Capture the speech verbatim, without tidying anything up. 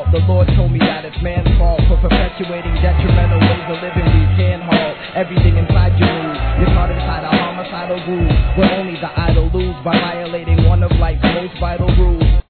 The Lord told me that it's man's fault for perpetuating detrimental ways of living we can haul. Every day